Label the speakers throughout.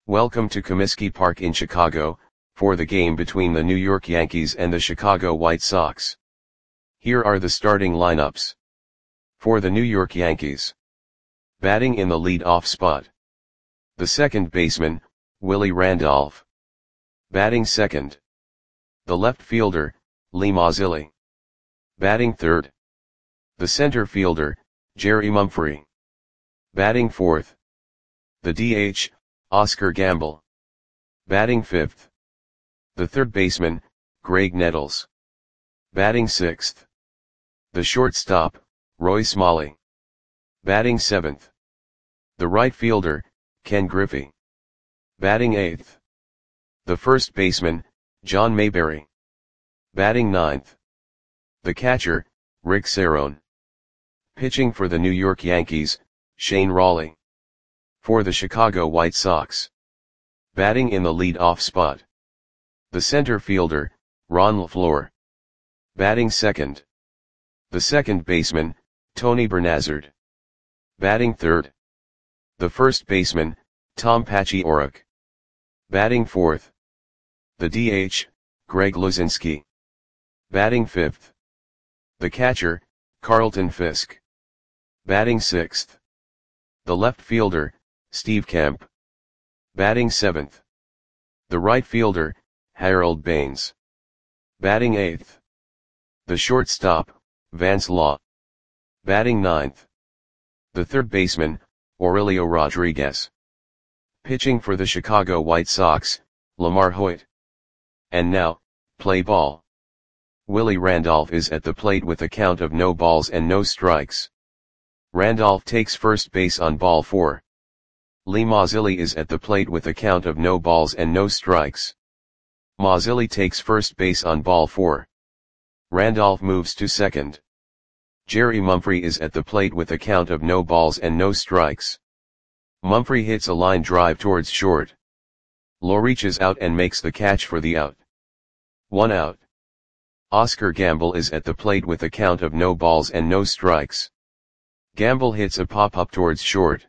Speaker 1: Welcome to Comiskey Park in Chicago, for the game between the New York Yankees and the Chicago White Sox. Here are the starting lineups. For the New York Yankees. Batting in the lead-off spot. The second baseman, Willie Randolph. Batting second. The left fielder, Lee Mazzilli. Batting third. The center fielder, Jerry Mumphrey. Batting fourth. The DH, Oscar Gamble. Batting fifth. The third baseman, Graig Nettles. Batting sixth. The shortstop, Roy Smalley. Batting seventh. The right fielder, Ken Griffey. Batting eighth. The first baseman, John Mayberry. Batting ninth. The catcher, Rick Cerone. Pitching for the New York Yankees, Shane Rawley. For the Chicago White Sox. Batting in the lead-off spot. The center fielder, Ron LeFlore. Batting second. The second baseman, Tony Bernazard. Batting third. The first baseman, Tom Paciorek. Batting fourth. The DH, Greg Luzinski. Batting fifth. The catcher, Carlton Fisk. Batting sixth. The left fielder, Steve Kemp. Batting seventh. The right fielder, Harold Baines. Batting eighth. The shortstop, Vance Law. Batting ninth. The third baseman, Aurelio Rodriguez. Pitching for the Chicago White Sox, Lamar Hoyt. And now, play ball. Willie Randolph is at the plate with a count of no balls and no strikes. Randolph takes first base on ball 4. Lee Mazzilli is at the plate with a count of no balls and no strikes. Mazzilli takes first base on ball 4. Randolph moves to second. Jerry Mumphrey is at the plate with a count of no balls and no strikes. Mumphrey hits a line drive towards short. Law reaches out and makes the catch for the out. 1 out. Oscar Gamble is at the plate with a count of no balls and no strikes. Gamble hits a pop-up towards short.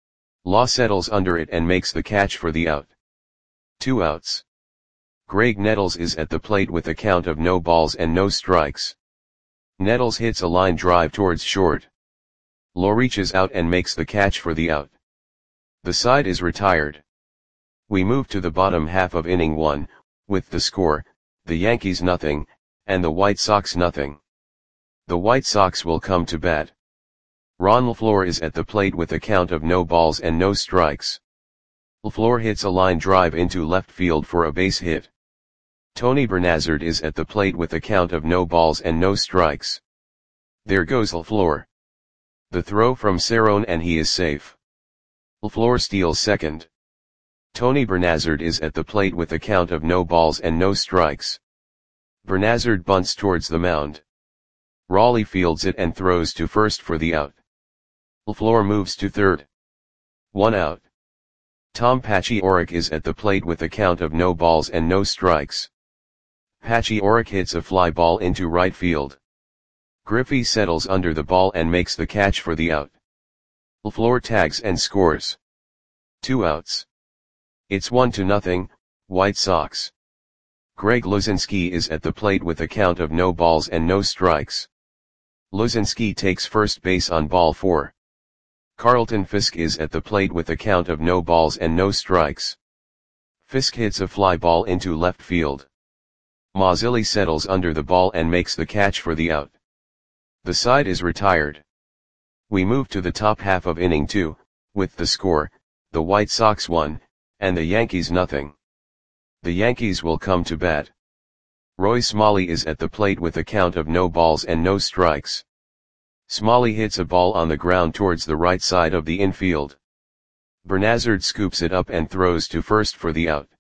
Speaker 1: Law settles under it and makes the catch for the out. 2 outs. Graig Nettles is at the plate with a count of no balls and no strikes. Nettles hits a line drive towards short. Law reaches out and makes the catch for the out. The side is retired. We move to the bottom half of inning 1, with the score, the Yankees nothing, and the White Sox nothing. The White Sox will come to bat. Ron LeFlore is at the plate with a count of no balls and no strikes. LeFlore hits a line drive into left field for a base hit. Tony Bernazard is at the plate with a count of no balls and no strikes. There goes LeFlore. The throw from Cerone and he is safe. LeFlore steals second. Tony Bernazard is at the plate with a count of no balls and no strikes. Bernazard bunts towards the mound. Rawley fields it and throws to first for the out. LeFlore moves to third. 1 out. Tom Paciorek is at the plate with a count of no balls and no strikes. Paciorek hits a fly ball into right field. Griffey settles under the ball and makes the catch for the out. LeFlore tags and scores. 2 outs. It's 1-0, White Sox. Greg Luzinski is at the plate with a count of no balls and no strikes. Luzinski takes first base on ball 4. Carlton Fisk is at the plate with a count of no balls and no strikes. Fisk hits a fly ball into left field. Mazzilli settles under the ball and makes the catch for the out. The side is retired. We move to the top half of inning 2, with the score, the White Sox 1, and the Yankees nothing. The Yankees will come to bat. Roy Smalley is at the plate with a count of no balls and no strikes. Smalley hits a ball on the ground towards the right side of the infield. Bernazard scoops it up and throws to first for the out.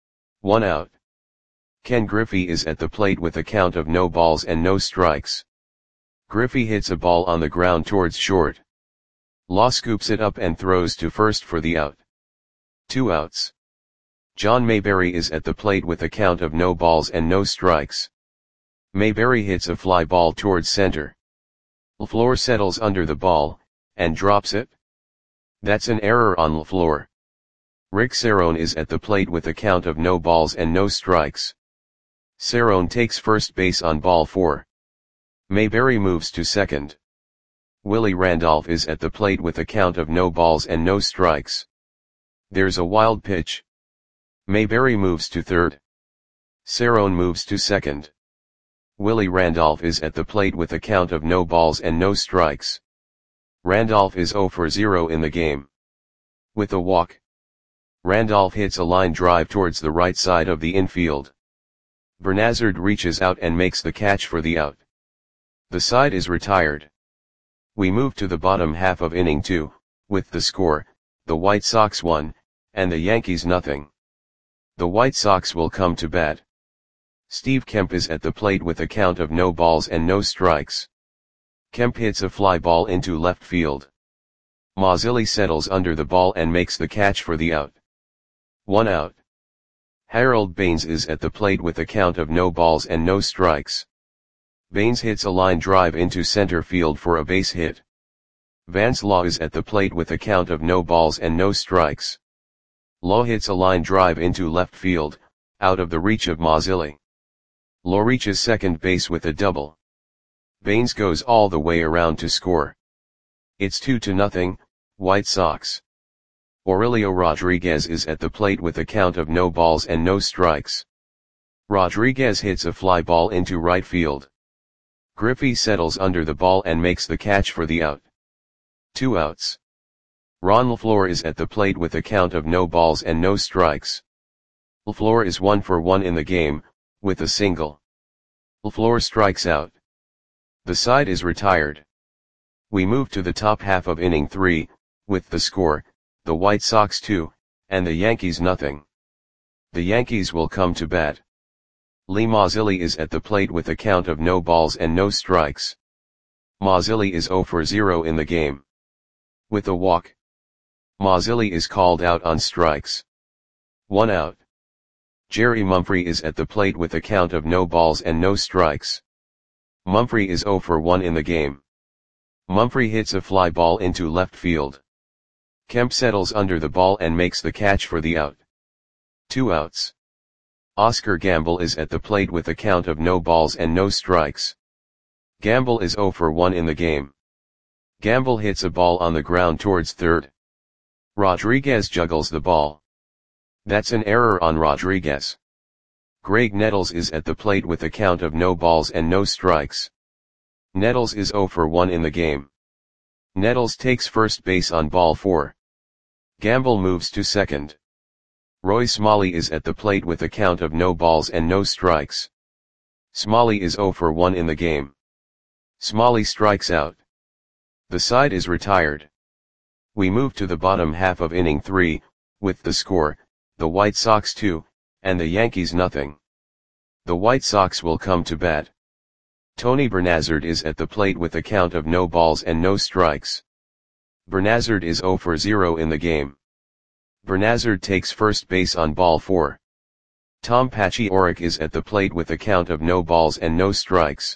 Speaker 1: 1 out. Ken Griffey is at the plate with a count of no balls and no strikes. Griffey hits a ball on the ground towards short. Law scoops it up and throws to first for the out. 2 outs. John Mayberry is at the plate with a count of no balls and no strikes. Mayberry hits a fly ball towards center. LeFlore settles under the ball, and drops it. That's an error on LeFlore. Rick Cerrone is at the plate with a count of no balls and no strikes. Cerrone takes first base on ball 4. Mayberry moves to second. Willie Randolph is at the plate with a count of no balls and no strikes. There's a wild pitch. Mayberry moves to third. Cerrone moves to second. Willie Randolph is at the plate with a count of no balls and no strikes. Randolph is 0 for 0 in the game. With a walk, Randolph hits a line drive towards the right side of the infield. Bernazard reaches out and makes the catch for the out. The side is retired. We move to the bottom half of inning 2, with the score, the White Sox 1, and the Yankees nothing. The White Sox will come to bat. Steve Kemp is at the plate with a count of no balls and no strikes. Kemp hits a fly ball into left field. Mazzilli settles under the ball and makes the catch for the out. 1 out. Harold Baines is at the plate with a count of no balls and no strikes. Baines hits a line drive into center field for a base hit. Vance Law is at the plate with a count of no balls and no strikes. Law hits a line drive into left field, out of the reach of Mazzilli. Law reaches second base with a double. Baines goes all the way around to score. It's 2-0, White Sox. Aurelio Rodriguez is at the plate with a count of no balls and no strikes. Rodriguez hits a fly ball into right field. Griffey settles under the ball and makes the catch for the out. 2 outs. Ron LaFleur is at the plate with a count of no balls and no strikes. LaFleur is 1 for 1 in the game, with a single. LaFleur strikes out. The side is retired. We move to the top half of inning 3, with the score, the White Sox 2, and the Yankees nothing. The Yankees will come to bat. Lee Mazzilli is at the plate with a count of no balls and no strikes. Mazzilli is 0 for 0 in the game. With a walk, Mazzilli is called out on strikes. 1 out. Jerry Mumphrey is at the plate with a count of no balls and no strikes. Mumphrey is 0 for 1 in the game. Mumphrey hits a fly ball into left field. Kemp settles under the ball and makes the catch for the out. 2 outs. Oscar Gamble is at the plate with a count of no balls and no strikes. Gamble is 0 for 1 in the game. Gamble hits a ball on the ground towards third. Rodriguez juggles the ball. That's an error on Rodriguez. Greg Nettles is at the plate with a count of no balls and no strikes. Nettles is 0 for 1 in the game. Nettles takes first base on ball 4. Gamble moves to second. Roy Smalley is at the plate with a count of no balls and no strikes. Smalley is 0 for 1 in the game. Smalley strikes out. The side is retired. We move to the bottom half of inning 3, with the score, the White Sox 2, and the Yankees nothing. The White Sox will come to bat. Tony Bernazard is at the plate with a count of no balls and no strikes. Bernazard is 0 for 0 in the game. Bernazard takes first base on ball 4. Tom Paciorek is at the plate with a count of no balls and no strikes.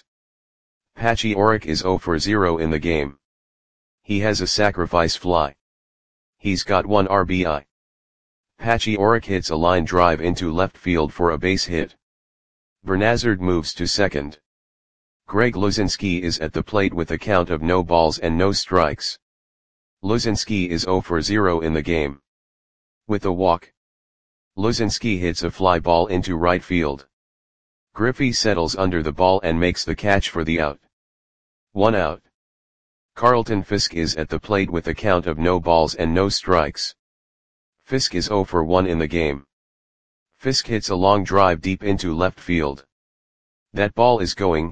Speaker 1: Paciorek is 0 for 0 in the game. He has a sacrifice fly. He's got 1 RBI. Paciorek hits a line drive into left field for a base hit. Bernazard moves to second. Greg Luzinski is at the plate with a count of no balls and no strikes. Luzinski is 0 for 0 in the game. With a walk, Luzinski hits a fly ball into right field. Griffey settles under the ball and makes the catch for the out. 1 out. Carlton Fisk is at the plate with a count of no balls and no strikes. Fisk is 0 for 1 in the game. Fisk hits a long drive deep into left field. That ball is gone.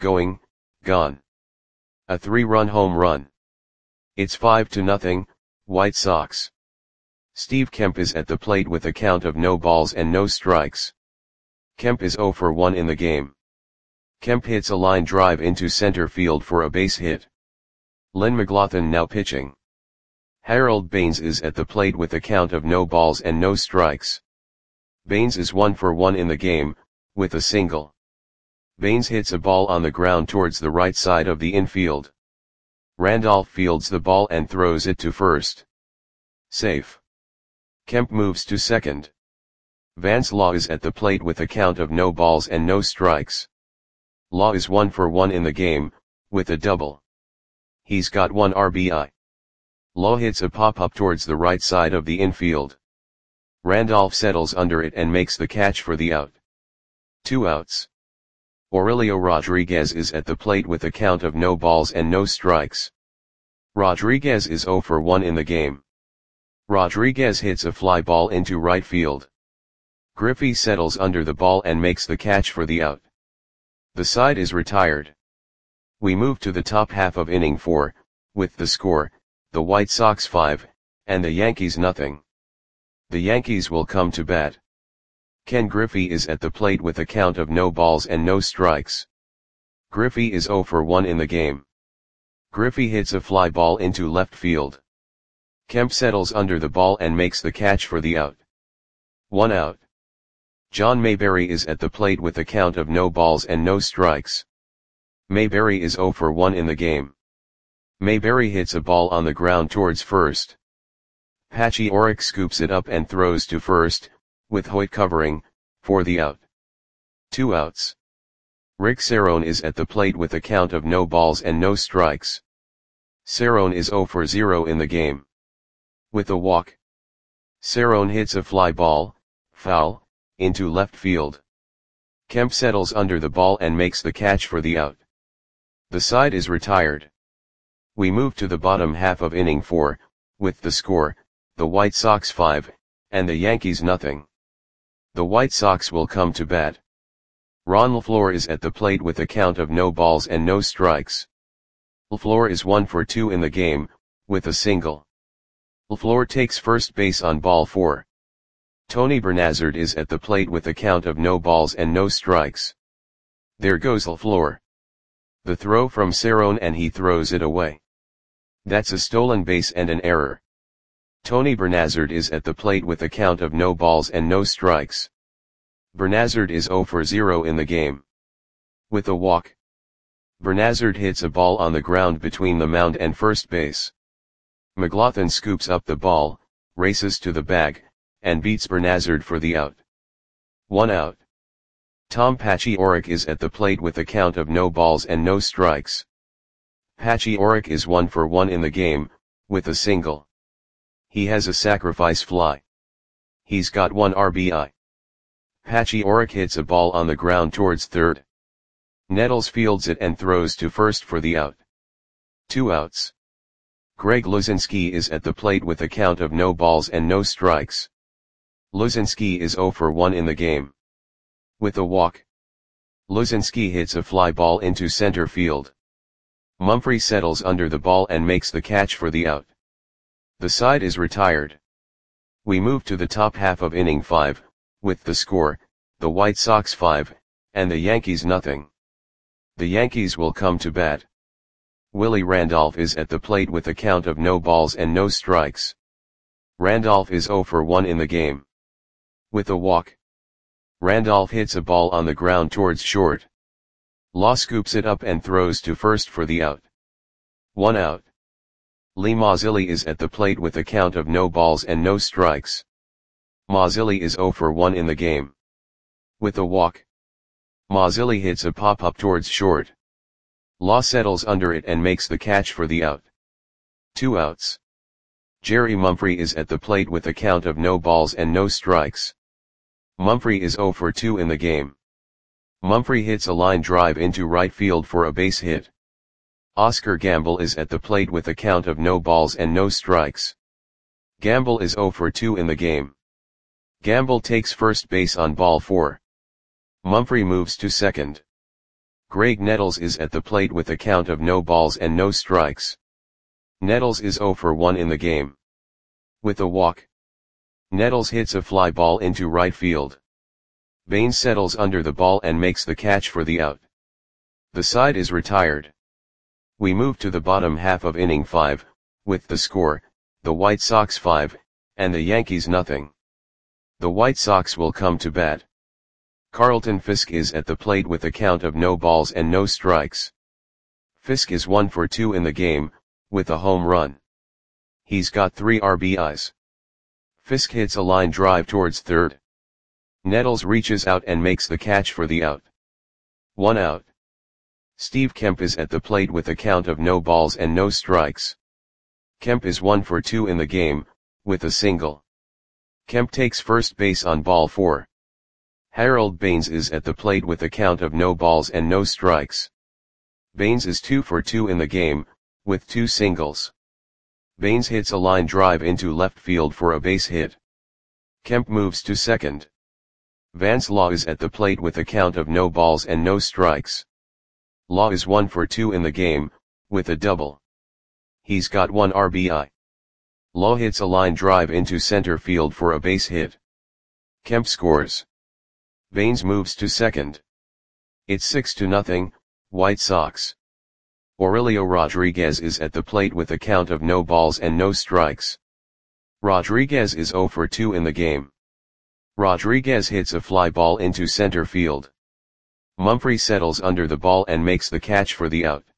Speaker 1: A 3-run home run. It's 5-0, White Sox. Steve Kemp is at the plate with a count of no balls and no strikes. Kemp is 0 for 1 in the game. Kemp hits a line drive into center field for a base hit. Len McLaughlin now pitching. Harold Baines is at the plate with a count of no balls and no strikes. Baines is 1 for 1 in the game, with a single. Baines hits a ball on the ground towards the right side of the infield. Randolph fields the ball and throws it to first. Safe. Kemp moves to second. Vance Law is at the plate with a count of no balls and no strikes. Law is 1 for 1 in the game, with a double. He's got 1 RBI. Law hits a pop-up towards the right side of the infield. Randolph settles under it and makes the catch for the out. 2 outs. Aurelio Rodriguez is at the plate with a count of no balls and no strikes. Rodriguez is 0 for 1 in the game. Rodriguez hits a fly ball into right field. Griffey settles under the ball and makes the catch for the out. The side is retired. We move to the top half of inning 4, with the score, the White Sox 5, and the Yankees nothing. The Yankees will come to bat. Ken Griffey is at the plate with a count of no balls and no strikes. Griffey is 0 for 1 in the game. Griffey hits a fly ball into left field. Kemp settles under the ball and makes the catch for the out. 1 out. John Mayberry is at the plate with a count of no balls and no strikes. Mayberry is 0 for 1 in the game. Mayberry hits a ball on the ground towards first. Patchy Orrick scoops it up and throws to first, with Hoyt covering, for the out. 2 outs. Rick Cerrone is at the plate with a count of no balls and no strikes. Cerrone is 0 for 0 in the game. With a walk. Cerrone hits a fly ball, foul, into left field. Kemp settles under the ball and makes the catch for the out. The side is retired. We move to the bottom half of inning 4, with the score, the White Sox 5, and the Yankees nothing. The White Sox will come to bat. Ron LaFleur is at the plate with a count of no balls and no strikes. LaFleur is 1 for 2 in the game, with a single. LaFleur takes first base on ball 4. Tony Bernazard is at the plate with a count of no balls and no strikes. There goes LaFleur. The throw from Cerrone and he throws it away. That's a stolen base and an error. Tony Bernazard is at the plate with a count of no balls and no strikes. Bernazard is 0 for 0 in the game. With a walk. Bernazard hits a ball on the ground between the mound and first base. McLaughlin scoops up the ball, races to the bag, and beats Bernazard for the out. 1 out. Tom Patchy Orrick is at the plate with a count of no balls and no strikes. Patchy Orrick is 1 for 1 in the game, with a single. He has a sacrifice fly. He's got 1 RBI. Patchy Orrick hits a ball on the ground towards third. Nettles fields it and throws to first for the out. 2 outs. Greg Luzinski is at the plate with a count of no balls and no strikes. Luzinski is 0 for 1 in the game. With a walk. Luzinski hits a fly ball into center field. Mumphrey settles under the ball and makes the catch for the out. The side is retired. We move to the top half of inning 5, with the score, the White Sox 5, and the Yankees nothing. The Yankees will come to bat. Willie Randolph is at the plate with a count of no balls and no strikes. Randolph is 0 for 1 in the game. With a walk. Randolph hits a ball on the ground towards short. Law scoops it up and throws to first for the out. 1 out. Lee Mazzilli is at the plate with a count of no balls and no strikes. Mazzilli is 0 for 1 in the game. With a walk. Mazzilli hits a pop-up towards short. Law settles under it and makes the catch for the out. 2 outs. Jerry Mumphrey is at the plate with a count of no balls and no strikes. Mumphrey is 0 for 2 in the game. Mumphrey hits a line drive into right field for a base hit. Oscar Gamble is at the plate with a count of no balls and no strikes. Gamble is 0 for 2 in the game. Gamble takes first base on ball 4. Mumphrey moves to second. Greg Nettles is at the plate with a count of no balls and no strikes. Nettles is 0 for 1 in the game. With a walk. Nettles hits a fly ball into right field. Baines settles under the ball and makes the catch for the out. The side is retired. We move to the bottom half of inning 5, with the score, the White Sox 5, and the Yankees nothing. The White Sox will come to bat. Carlton Fisk is at the plate with a count of no balls and no strikes. Fisk is 1 for 2 in the game, with a home run. He's got 3 RBIs. Fisk hits a line drive towards third. Nettles reaches out and makes the catch for the out. 1 out. Steve Kemp is at the plate with a count of no balls and no strikes. Kemp is 1 for 2 in the game, with a single. Kemp takes first base on ball 4. Harold Baines is at the plate with a count of no balls and no strikes. Baines is 2 for 2 in the game, with 2 singles. Baines hits a line drive into left field for a base hit. Kemp moves to second. Vance Law is at the plate with a count of no balls and no strikes. Law is 1 for 2 in the game, with a double. He's got 1 RBI. Law hits a line drive into center field for a base hit. Kemp scores. Baines moves to second. It's 6-0, White Sox. Aurelio Rodriguez is at the plate with a count of no balls and no strikes. Rodriguez is 0 for 2 in the game. Rodriguez hits a fly ball into center field. Mumphrey settles under the ball and makes the catch for the out.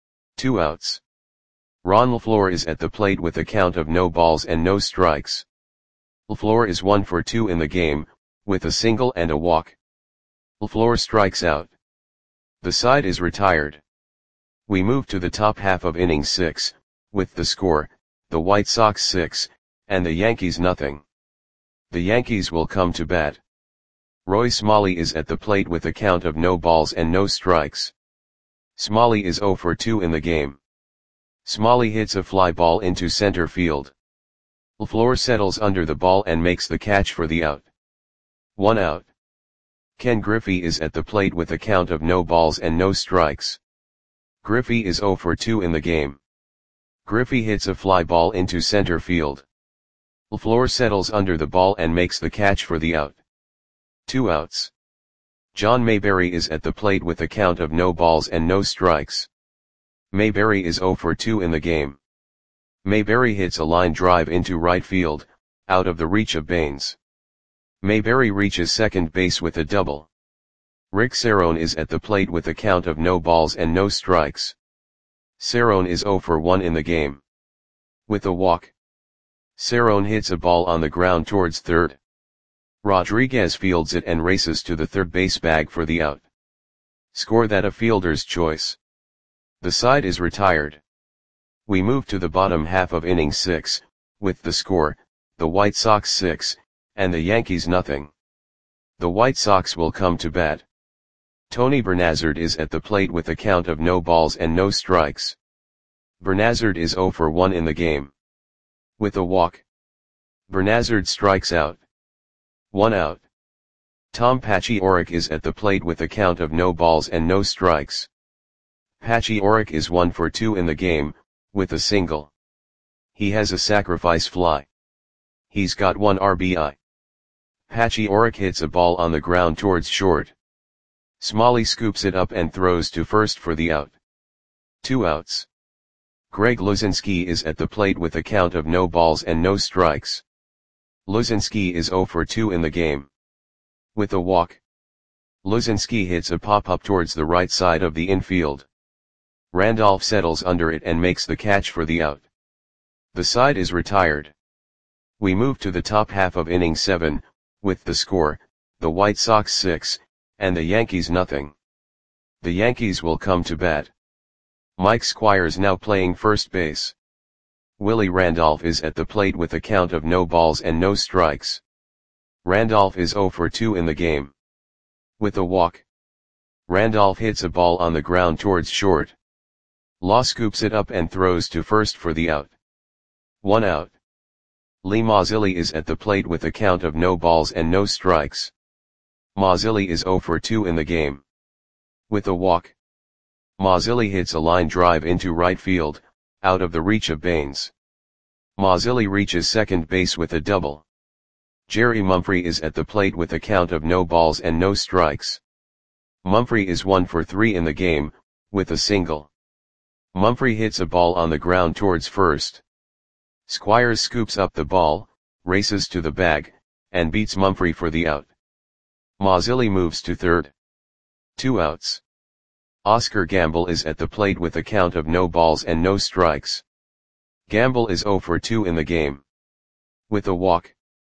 Speaker 1: 2 outs. Ron LaFleur is at the plate with a count of no balls and no strikes. LaFleur is 1 for 2 in the game, with a single and a walk. LaFleur strikes out. The side is retired. We move to the top half of inning 6, with the score, the White Sox 6, and the Yankees nothing. The Yankees will come to bat. Roy Smalley is at the plate with a count of no balls and no strikes. Smalley is 0 for 2 in the game. Smalley hits a fly ball into center field. LaFleur settles under the ball and makes the catch for the out. 1 out. Ken Griffey is at the plate with a count of no balls and no strikes. Griffey is 0 for 2 in the game. Griffey hits a fly ball into center field. LaFleur settles under the ball and makes the catch for the out. 2 outs. John Mayberry is at the plate with a count of no balls and no strikes. Mayberry is 0 for 2 in the game. Mayberry hits a line drive into right field, out of the reach of Baines. Mayberry reaches second base with a double. Rick Cerrone is at the plate with a count of no balls and no strikes. Cerrone is 0 for 1 in the game. With a walk. Cerrone hits a ball on the ground towards third. Rodriguez fields it and races to the third base bag for the out. Score that a fielder's choice. The side is retired. We move to the bottom half of inning 6, with the score, the White Sox 6, and the Yankees nothing. The White Sox will come to bat. Tony Bernazard is at the plate with a count of no balls and no strikes. Bernazard is 0 for 1 in the game. With a walk. Bernazard strikes out. 1 out. Tom Paciorek is at the plate with a count of no balls and no strikes. Paciorek is 1 for 2 in the game, with a single. He has a sacrifice fly. He's got 1 RBI. Paciorek hits a ball on the ground towards short. Smalley scoops it up and throws to first for the out. 2 outs. Greg Luzinski is at the plate with a count of no balls and no strikes. Luzinski is 0 for 2 in the game. With a walk. Luzinski hits a pop-up towards the right side of the infield. Randolph settles under it and makes the catch for the out. The side is retired. We move to the top half of inning 7, with the score, the White Sox 6, and the Yankees nothing. The Yankees will come to bat. Mike Squires now playing first base. Willie Randolph is at the plate with a count of no balls and no strikes. Randolph is 0 for 2 in the game. With a walk. Randolph hits a ball on the ground towards short. Law scoops it up and throws to first for the out. 1 out. Lee Mazzilli is at the plate with a count of no balls and no strikes. Mazzilli is 0 for 2 in the game. With a walk. Mazzilli hits a line drive into right field, out of the reach of Baines. Mazzilli reaches second base with a double. Jerry Mumphrey is at the plate with a count of no balls and no strikes. Mumphrey is 1 for 3 in the game, with a single. Mumphrey hits a ball on the ground towards first. Squires scoops up the ball, races to the bag, and beats Mumphrey for the out. Mazzilli moves to third. 2 outs. Oscar Gamble is at the plate with a count of no balls and no strikes. Gamble is 0 for 2 in the game. With a walk.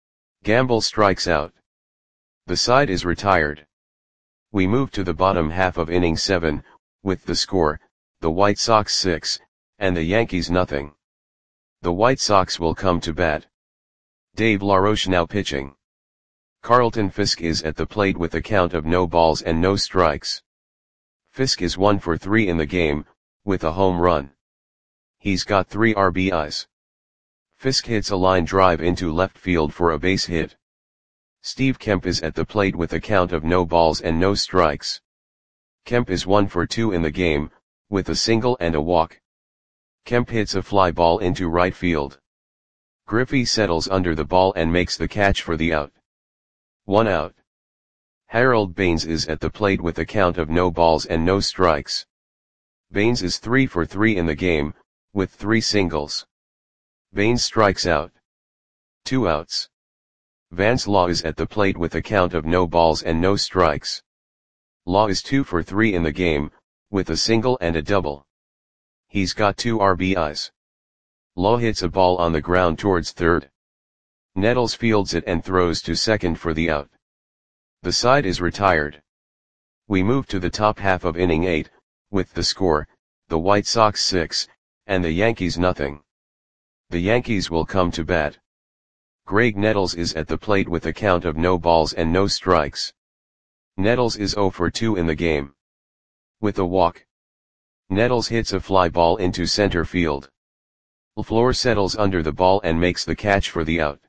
Speaker 1: Gamble strikes out. The side is retired. We move to the bottom half of inning 7, with the score, the White Sox 6, and the Yankees nothing. The White Sox will come to bat. Dave LaRoche now pitching. Carlton Fisk is at the plate with a count of no balls and no strikes. Fisk is 1 for 3 in the game, with a home run. He's got 3 RBIs. Fisk hits a line drive into left field for a base hit. Steve Kemp is at the plate with a count of no balls and no strikes. Kemp is 1 for 2 in the game, with a single and a walk. Kemp hits a fly ball into right field. Griffey settles under the ball and makes the catch for the out. 1 out. Harold Baines is at the plate with a count of no balls and no strikes. Baines is 3 for 3 in the game, with 3 singles. Baines strikes out. 2 outs. Vance Law is at the plate with a count of no balls and no strikes. Law is 2 for 3 in the game, with a single and a double. He's got 2 RBIs. Law hits a ball on the ground towards third. Nettles fields it and throws to second for the out. The side is retired. We move to the top half of inning 8, with the score, the White Sox 6, and the Yankees nothing. The Yankees will come to bat. Greg Nettles is at the plate with a count of no balls and no strikes. Nettles is 0 for 2 in the game. With a walk. Nettles hits a fly ball into center field. LaFleur settles under the ball and makes the catch for the out.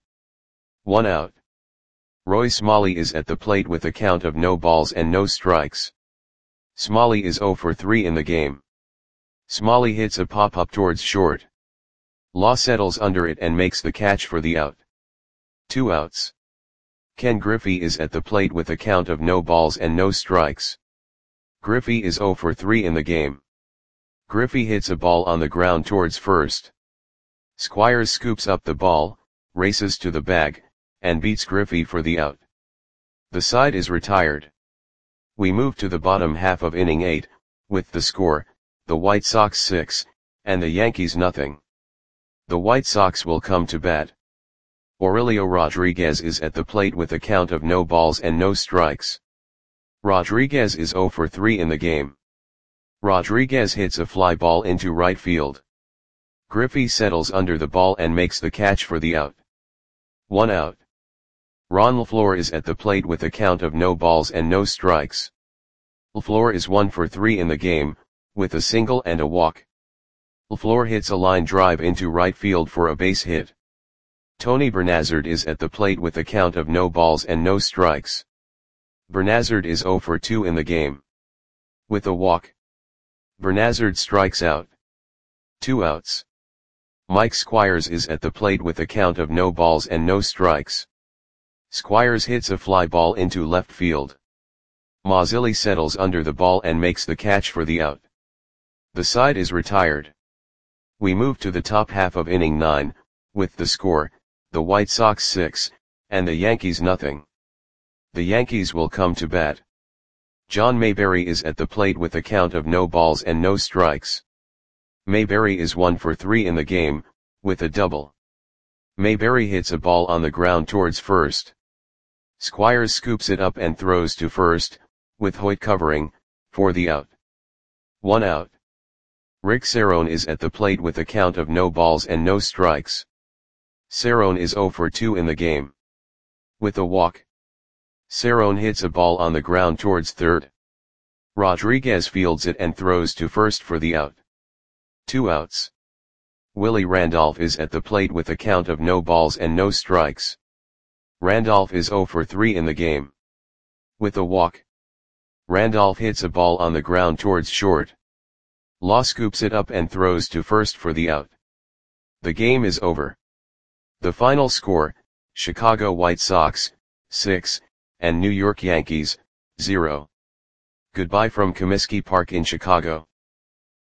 Speaker 1: 1 out. Roy Smalley is at the plate with a count of no balls and no strikes. Smalley is 0 for 3 in the game. Smalley hits a pop-up towards short. Law settles under it and makes the catch for the out. 2 outs. Ken Griffey is at the plate with a count of no balls and no strikes. Griffey is 0 for 3 in the game. Griffey hits a ball on the ground towards first. Squires scoops up the ball, races to the bag, and beats Griffey for the out. The side is retired. We move to the bottom half of inning 8, with the score, the White Sox 6, and the Yankees nothing. The White Sox will come to bat. Aurelio Rodriguez is at the plate with a count of no balls and no strikes. Rodriguez is 0 for 3 in the game. Rodriguez hits a fly ball into right field. Griffey settles under the ball and makes the catch for the out. 1 out. Ron LaFleur is at the plate with a count of no balls and no strikes. LaFleur is 1 for 3 in the game, with a single and a walk. LaFleur hits a line drive into right field for a base hit. Tony Bernazard is at the plate with a count of no balls and no strikes. Bernazard is 0 for 2 in the game. With a walk. Bernazard strikes out. 2 outs. Mike Squires is at the plate with a count of no balls and no strikes. Squires hits a fly ball into left field. Mazzilli settles under the ball and makes the catch for the out. The side is retired. We move to the top half of inning 9, with the score, the White Sox 6, and the Yankees nothing. The Yankees will come to bat. John Mayberry is at the plate with a count of no balls and no strikes. Mayberry is 1 for 3 in the game, with a double. Mayberry hits a ball on the ground towards first. Squires scoops it up and throws to first, with Hoyt covering, for the out. 1 out. Rick Cerrone is at the plate with a count of no balls and no strikes. Cerrone is 0 for 2 in the game. With a walk. Cerrone hits a ball on the ground towards third. Rodriguez fields it and throws to first for the out. 2 outs. Willie Randolph is at the plate with a count of no balls and no strikes. Randolph is 0 for 3 in the game. With a walk. Randolph hits a ball on the ground towards short. Law scoops it up and throws to first for the out. The game is over. The final score, Chicago White Sox, 6, and New York Yankees, 0. Goodbye from Comiskey Park in Chicago.